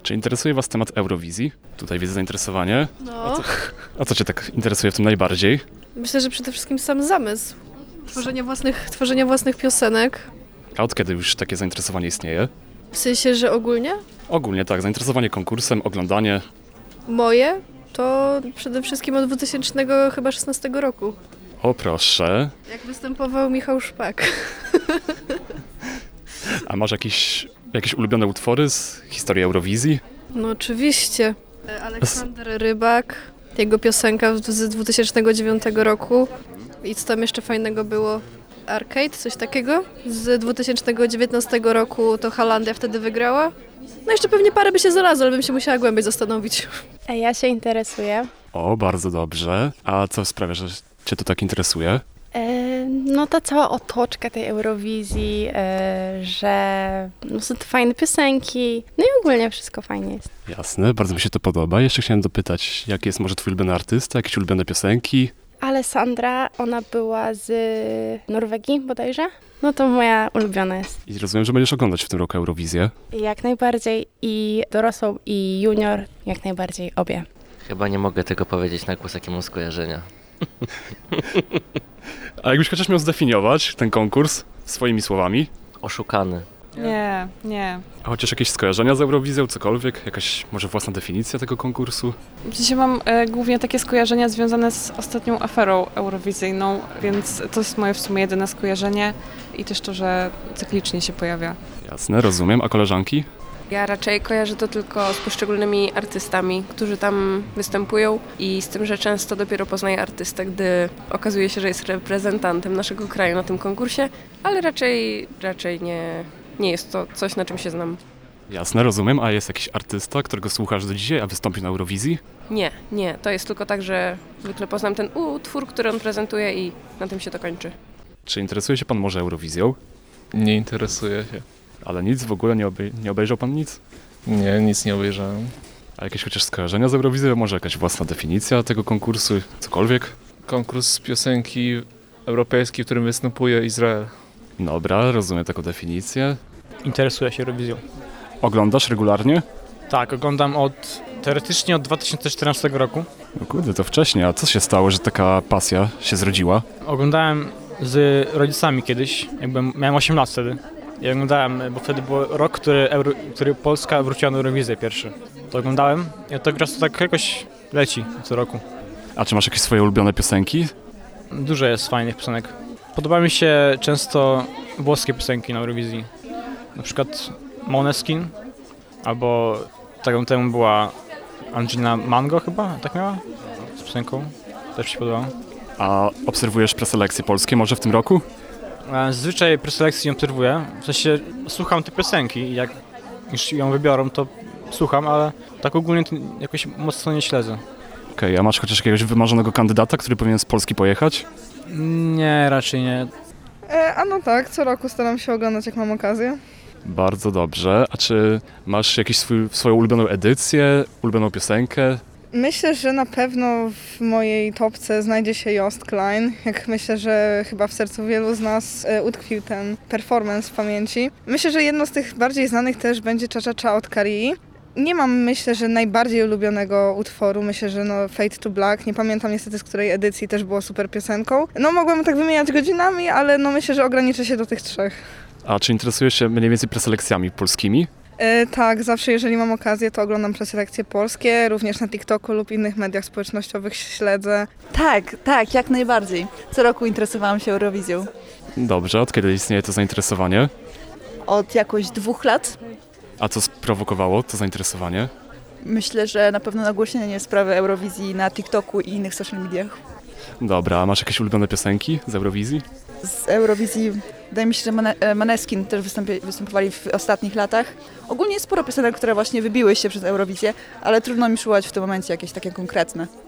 Czy interesuje Was temat Eurowizji? Tutaj widzę zainteresowanie. No, A co Cię tak interesuje w tym najbardziej? myślę, że przede wszystkim sam zamysł. Tworzenia własnych piosenek. A od kiedy już takie zainteresowanie istnieje? W sensie, że ogólnie Ogólnie tak, zainteresowanie konkursem, oglądanie. moje to przede wszystkim od 2016 roku. O proszę. Jak występował Michał Szpak. A masz jakieś ulubione utwory z historii Eurowizji? No oczywiście. Aleksander Rybak, jego piosenka z 2009 roku. I co tam jeszcze fajnego było? Arcade, coś takiego. Z 2019 roku to Holandia wtedy wygrała. No jeszcze pewnie parę by się znalazło, ale bym się musiała głębiej zastanowić. A ja się interesuję. O, bardzo dobrze. A co sprawia, że Cię to tak interesuje? No ta cała otoczka tej Eurowizji, że no, są to fajne piosenki, no i ogólnie wszystko fajnie jest. Jasne, bardzo mi się to podoba. Jeszcze chciałem dopytać, jaki jest może Twój ulubiony artysta, jakieś ulubione piosenki? Alessandra, ona była z Norwegii bodajże, no to moja ulubiona jest. I rozumiem, że będziesz oglądać w tym roku Eurowizję. Jak najbardziej i dorosłą i junior, jak najbardziej obie. Chyba nie mogę tego powiedzieć na głos, jakie mam skojarzenia. A jakbyś chociaż miał zdefiniować ten konkurs swoimi słowami? Oszukany. Nie. A chociaż jakieś skojarzenia z Eurowizją, cokolwiek? Jakaś może własna definicja tego konkursu? W sensie mam głównie takie skojarzenia związane z ostatnią aferą eurowizyjną, więc to jest moje w sumie jedyne skojarzenie i też to, że cyklicznie się pojawia. Jasne, rozumiem. A koleżanki? Ja raczej kojarzę to tylko z poszczególnymi artystami, którzy tam występują i z tym, że często dopiero poznaję artystę, gdy okazuje się, że jest reprezentantem naszego kraju na tym konkursie, ale raczej nie jest to coś, na czym się znam. Jasne, rozumiem. A jest jakiś artysta, którego słuchasz do dzisiaj, a wystąpi na Eurowizji? Nie. To jest tylko tak, że zwykle poznam ten utwór, który on prezentuje i na tym się to kończy. Czy interesuje się Pan może Eurowizją? Nie interesuje się. Ale nic, w ogóle nie obejrzał Pan nic? Nie, nic nie obejrzałem. A jakieś chociaż skojarzenia z Eurowizją? Może jakaś własna definicja tego konkursu? Cokolwiek? Konkurs piosenki europejskiej, w którym występuje Izrael. Dobra, rozumiem taką definicję. Interesuję się Eurowizją. Oglądasz regularnie? Tak, oglądam teoretycznie od 2014 roku. No kurde, to wcześniej. A co się stało, że taka pasja się zrodziła? Oglądałem z rodzicami kiedyś, miałem 8 lat wtedy. I oglądałem, bo wtedy był rok, który Polska wróciła na Eurowizję pierwszy. To oglądałem i od tego czasu tak jakoś leci co roku. A czy masz jakieś swoje ulubione piosenki? Dużo jest fajnych piosenek. Podoba mi się często włoskie piosenki na Eurowizji. Na przykład Måneskin, albo taką temu była Angelina Mango chyba, tak miała? Z piosenką. Też mi się podoba. A obserwujesz preselekcje polskie może w tym roku? Zazwyczaj preselekcji obserwuję, w sensie słucham te piosenki i jak już ją wybiorą, to słucham, ale tak ogólnie to jakoś mocno nie śledzę. Okej, a masz chociaż jakiegoś wymarzonego kandydata, który powinien z Polski pojechać? Nie, raczej nie. A no tak, co roku staram się oglądać, jak mam okazję. Bardzo dobrze. A czy masz jakąś swoją ulubioną edycję, ulubioną piosenkę? Myślę, że na pewno w mojej topce znajdzie się Joost Klein. Jak myślę, że chyba w sercu wielu z nas utkwił ten performance w pamięci. Myślę, że jedno z tych bardziej znanych też będzie Cha Cha Cha od Karii. Nie mam, myślę, że najbardziej ulubionego utworu. Myślę, że Fade to Black. Nie pamiętam niestety, z której edycji też było super piosenką. Mogłabym tak wymieniać godzinami, ale myślę, że ograniczę się do tych trzech. A czy interesujesz się mniej więcej preselekcjami polskimi? Tak, zawsze jeżeli mam okazję, to oglądam preselekcje polskie, również na TikToku lub innych mediach społecznościowych śledzę. Tak, jak najbardziej. Co roku interesowałam się Eurowizją. Dobrze, od kiedy istnieje to zainteresowanie? Od jakoś 2 lat. A co sprowokowało to zainteresowanie? Myślę, że na pewno nagłośnienie sprawy Eurowizji na TikToku i innych social mediach. Dobra, a masz jakieś ulubione piosenki z Eurowizji? Z Eurowizji wydaje mi się, że Måneskin też występowali w ostatnich latach. Ogólnie jest sporo piosenek, które właśnie wybiły się przez Eurowizję, ale trudno mi szukać w tym momencie jakieś takie konkretne.